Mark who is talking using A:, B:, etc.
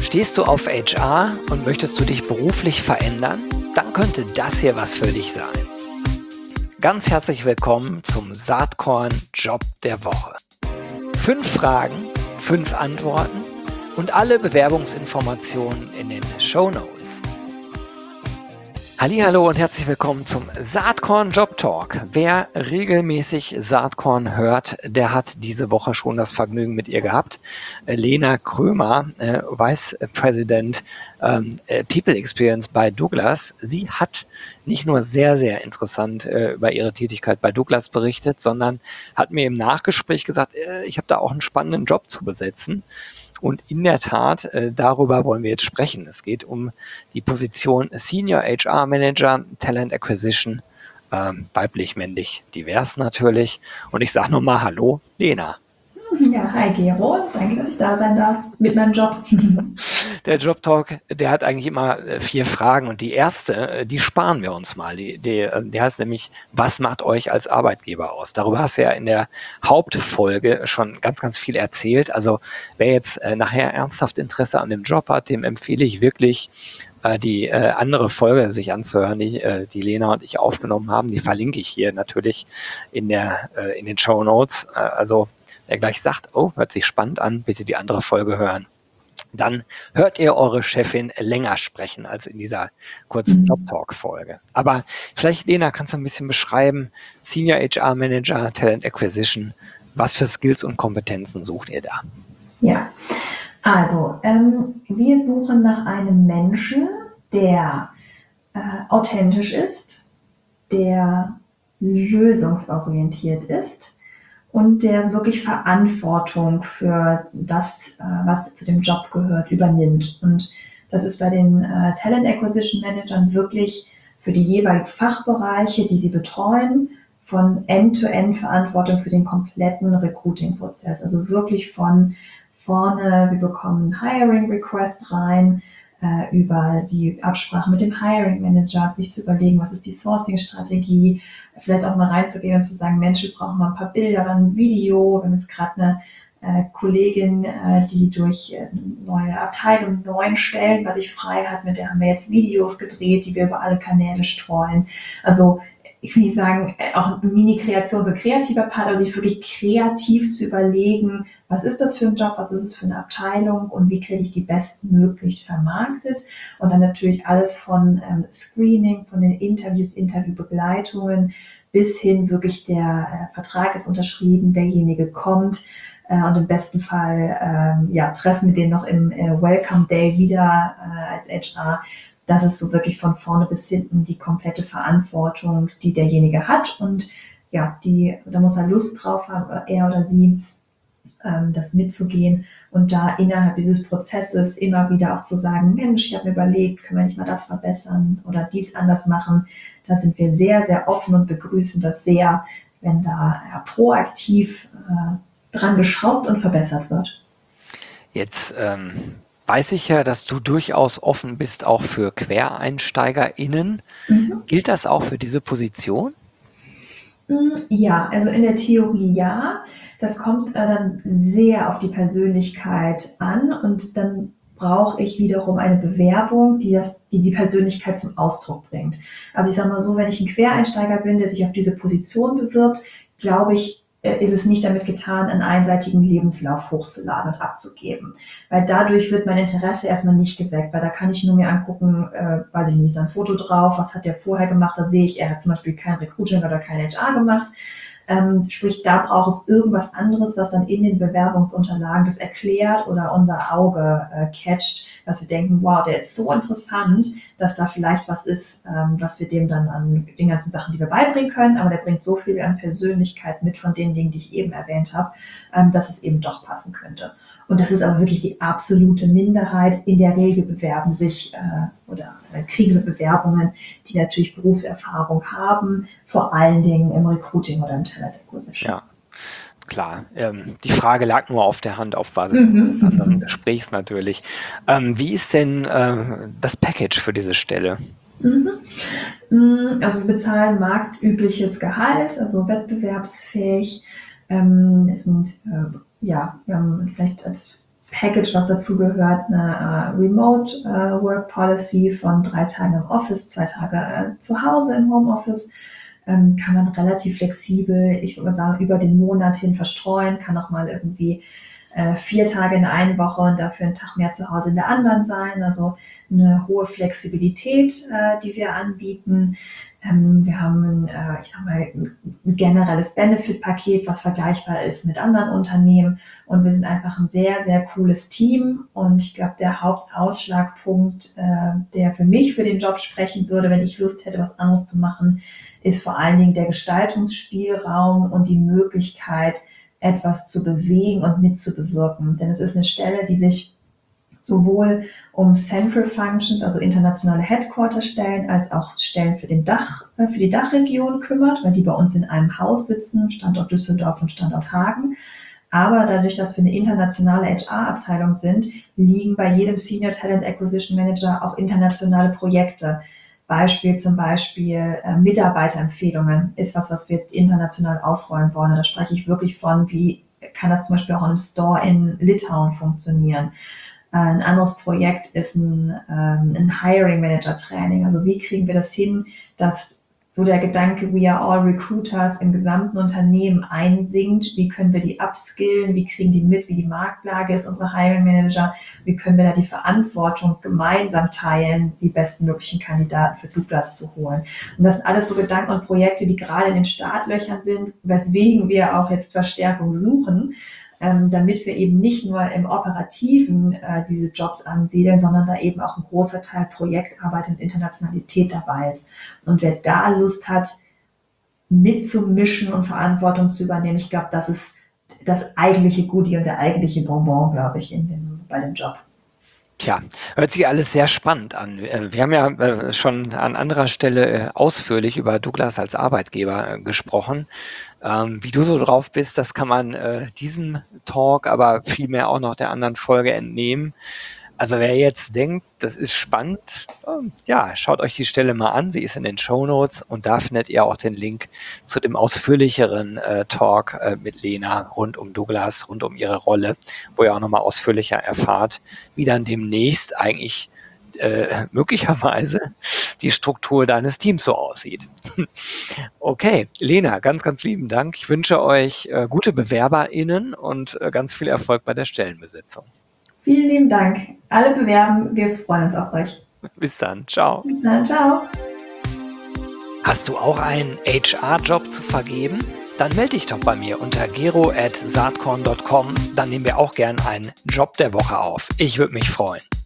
A: Stehst du auf HR und möchtest du dich beruflich verändern? Dann könnte das hier was für dich sein. Ganz herzlich willkommen zum Saatkorn Job der Woche. 5 Fragen, 5 Antworten und alle Bewerbungsinformationen in den Shownotes. Hallihallo und herzlich willkommen zum Saatkorn Job Talk. Wer regelmäßig Saatkorn hört, der hat diese Woche schon das Vergnügen mit ihr gehabt. Lena Krömer, Vice President People Experience bei Douglas. Sie hat nicht nur sehr, sehr interessant über ihre Tätigkeit bei Douglas berichtet, sondern hat mir im Nachgespräch gesagt, ich habe da auch einen spannenden Job zu besetzen. Und in der Tat, darüber wollen wir jetzt sprechen. Es geht um die Position Senior HR Manager, Talent Acquisition, weiblich, männlich, divers natürlich. Und ich sage nochmal Hallo, Lena.
B: Ja, hi Gero, danke, dass ich da sein darf mit meinem Job.
A: Der Job Talk, der hat eigentlich immer 4 Fragen und die erste, die sparen wir uns mal. Die heißt nämlich, was macht euch als Arbeitgeber aus? Darüber hast du ja in der Hauptfolge schon ganz, ganz viel erzählt. Also wer jetzt nachher ernsthaft Interesse an dem Job hat, dem empfehle ich wirklich, die andere Folge sich anzuhören, die Lena und ich aufgenommen haben. Die verlinke ich hier natürlich in den Shownotes. Also wer gleich sagt, oh, hört sich spannend an, bitte die andere Folge hören. Dann hört ihr eure Chefin länger sprechen als in dieser kurzen Job-Talk-Folge. Aber vielleicht, Lena, kannst du ein bisschen beschreiben, Senior HR Manager, Talent Acquisition, was für Skills und Kompetenzen sucht ihr da?
B: Ja, also wir suchen nach einem Menschen, der authentisch ist, der lösungsorientiert ist und der wirklich Verantwortung für das, was zu dem Job gehört, übernimmt. Und das ist bei den Talent Acquisition Managern wirklich für die jeweiligen Fachbereiche, die sie betreuen, von End-to-End Verantwortung für den kompletten Recruiting-Prozess. Also wirklich von vorne, wir bekommen Hiring Requests rein, über die Absprache mit dem Hiring Manager, sich zu überlegen, was ist die Sourcing-Strategie, vielleicht auch mal reinzugehen und zu sagen, Mensch, wir brauchen mal ein paar Bilder, dann ein Video. Wir haben jetzt gerade eine Kollegin, die durch neue Abteilung 9 Stellen, was ich frei hat, mit der haben wir jetzt Videos gedreht, die wir über alle Kanäle streuen. Also ich will nicht sagen, auch eine Mini-Kreation, so ein kreativer Part, also sich wirklich kreativ zu überlegen, was ist das für ein Job, was ist es für eine Abteilung und wie kriege ich die bestmöglich vermarktet. Und dann natürlich alles von Screening, von den Interviews, Interviewbegleitungen bis hin wirklich der Vertrag ist unterschrieben, derjenige kommt und im besten Fall treffen wir den noch im Welcome Day wieder als HR. Das ist so wirklich von vorne bis hinten die komplette Verantwortung, die derjenige hat. Und ja, da muss er Lust drauf haben, er oder sie, das mitzugehen und da innerhalb dieses Prozesses immer wieder auch zu sagen, Mensch, ich habe mir überlegt, können wir nicht mal das verbessern oder dies anders machen. Da sind wir sehr, sehr offen und begrüßen das sehr, wenn da proaktiv dran geschraubt und verbessert wird.
A: Jetzt weiß ich ja, dass du durchaus offen bist auch für QuereinsteigerInnen. Gilt das auch für diese Position?
B: Ja, also in der Theorie ja. Das kommt dann sehr auf die Persönlichkeit an und dann brauche ich wiederum eine Bewerbung, die Persönlichkeit zum Ausdruck bringt. Also ich sage mal so, wenn ich ein Quereinsteiger bin, der sich auf diese Position bewirbt, glaube ich, ist es nicht damit getan, einen einseitigen Lebenslauf hochzuladen und abzugeben. Weil dadurch wird mein Interesse erstmal nicht geweckt, weil da kann ich nur mir angucken, weiß ich nicht, ist ein Foto drauf, was hat der vorher gemacht, da sehe ich, er hat zum Beispiel kein Recruiting oder kein HR gemacht. Sprich, da braucht es irgendwas anderes, was dann in den Bewerbungsunterlagen das erklärt oder unser Auge catcht, dass wir denken, wow, der ist so interessant, dass da vielleicht was ist, was wir dem dann an den ganzen Sachen, die wir beibringen können, aber der bringt so viel an Persönlichkeit mit von den Dingen, die ich eben erwähnt habe, dass es eben doch passen könnte. Und das ist aber wirklich die absolute Minderheit. In der Regel bewerben sich oder kriegen wir Bewerbungen, die natürlich Berufserfahrung haben, vor allen Dingen im Recruiting oder im Talent Acquisition.
A: Ja, klar. Die Frage lag nur auf der Hand auf Basis des anderen Gesprächs natürlich. Wie ist denn das Package für diese Stelle?
B: Also wir bezahlen marktübliches Gehalt, also wettbewerbsfähig. Wir haben vielleicht als Package, was dazu gehört, eine Remote Work Policy von 3 Tagen im Office, 2 Tage zu Hause im Homeoffice. Kann man relativ flexibel, ich würde mal sagen, über den Monat hin verstreuen, kann auch mal irgendwie 4 Tage in der einen Woche und dafür einen Tag mehr zu Hause in der anderen sein. Also eine hohe Flexibilität, die wir anbieten. Wir haben ein generelles Benefit-Paket, was vergleichbar ist mit anderen Unternehmen. Und wir sind einfach ein sehr, sehr cooles Team. Und ich glaube, der Hauptausschlagpunkt, der für mich für den Job sprechen würde, wenn ich Lust hätte, was anderes zu machen, ist vor allen Dingen der Gestaltungsspielraum und die Möglichkeit, etwas zu bewegen und mitzubewirken. Denn es ist eine Stelle, die sich sowohl um Central Functions, also internationale Headquarter-Stellen, als auch Stellen für die Dachregion kümmert, weil die bei uns in einem Haus sitzen, Standort Düsseldorf und Standort Hagen. Aber dadurch, dass wir eine internationale HR-Abteilung sind, liegen bei jedem Senior Talent Acquisition Manager auch internationale Projekte. Zum Beispiel Mitarbeiterempfehlungen ist was wir jetzt international ausrollen wollen. Da spreche ich wirklich von, wie kann das zum Beispiel auch in einem Store in Litauen funktionieren. Ein anderes Projekt ist ein Hiring Manager Training. Also wie kriegen wir das hin, dass so der Gedanke, we are all recruiters im gesamten Unternehmen einsinkt? Wie können wir die upskillen? Wie kriegen die mit, wie die Marktlage ist, unsere Hiring Manager? Wie können wir da die Verantwortung gemeinsam teilen, die bestmöglichen Kandidaten für Douglas zu holen? Und das sind alles so Gedanken und Projekte, die gerade in den Startlöchern sind, weswegen wir auch jetzt Verstärkung suchen, damit wir eben nicht nur im Operativen diese Jobs ansiedeln, sondern da eben auch ein großer Teil Projektarbeit und Internationalität dabei ist. Und wer da Lust hat, mitzumischen und Verantwortung zu übernehmen, ich glaube, das ist das eigentliche Goodie und der eigentliche Bonbon, glaube ich, bei dem Job.
A: Tja, hört sich alles sehr spannend an. Wir haben ja schon an anderer Stelle ausführlich über Douglas als Arbeitgeber gesprochen. Wie du so drauf bist, das kann man diesem Talk, aber vielmehr auch noch der anderen Folge entnehmen. Also wer jetzt denkt, das ist spannend, ja, schaut euch die Stelle mal an. Sie ist in den Shownotes und da findet ihr auch den Link zu dem ausführlicheren Talk mit Lena rund um Douglas, rund um ihre Rolle, wo ihr auch nochmal ausführlicher erfahrt, wie dann demnächst eigentlich möglicherweise die Struktur deines Teams so aussieht. Okay, Lena, ganz, ganz lieben Dank. Ich wünsche euch gute BewerberInnen und ganz viel Erfolg bei der Stellenbesetzung.
B: Vielen lieben Dank. Alle bewerben, wir freuen uns auf euch.
A: Bis dann, ciao.
B: Bis dann, ciao.
A: Hast du auch einen HR-Job zu vergeben? Dann melde dich doch bei mir unter gero@saatkorn.com. Dann nehmen wir auch gern einen Job der Woche auf. Ich würde mich freuen.